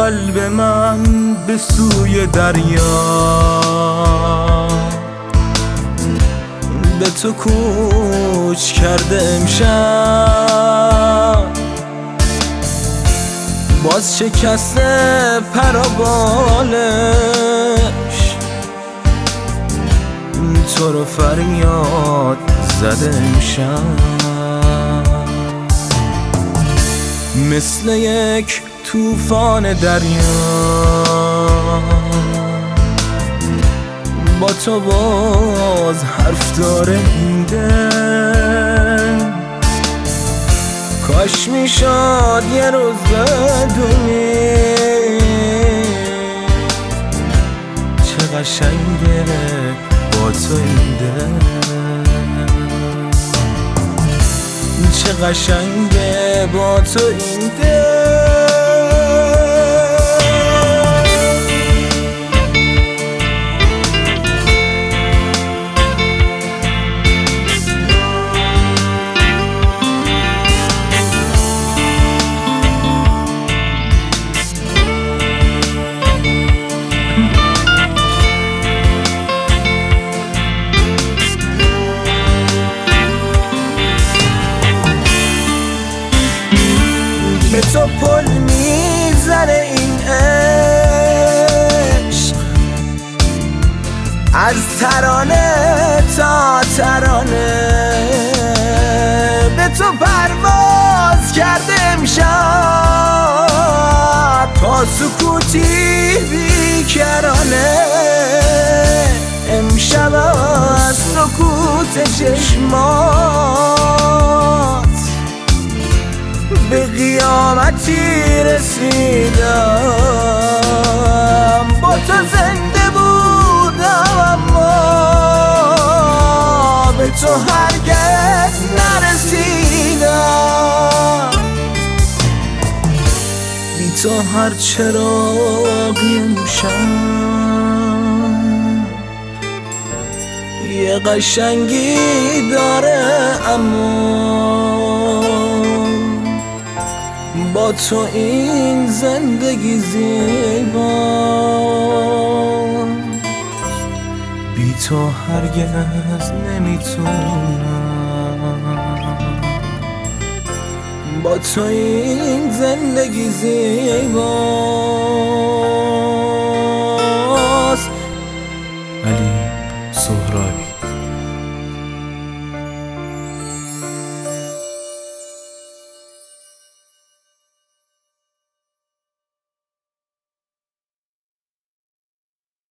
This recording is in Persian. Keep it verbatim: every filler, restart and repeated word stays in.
قلب من به سوی دریا، به تو کوچ کرده امشب. باز شکسته پر و بالش، تو رو فریاد زده امشب. مثل یک طوفان دریا با تو باز حرف داره این دل. کاش میشد یه روز بدونی چه قشنگه با تو این دل، چه قشنگه با تو این دل. به تو پل میزنه این عشق، از ترانه تا ترانه. به تو پرواز کرده امشب تا سکوتی بیکرانه. امشب از سکوت چشمات به قیامتی رسیدم. با تو زنده بودم اما به تو هرگز نرسیدم. بی تو هر چراغی امشب یه قشنگی داره، اما با تو این زندگی زیبا. بی تو هرگز نمیتونم، با تو این زندگی زیبا.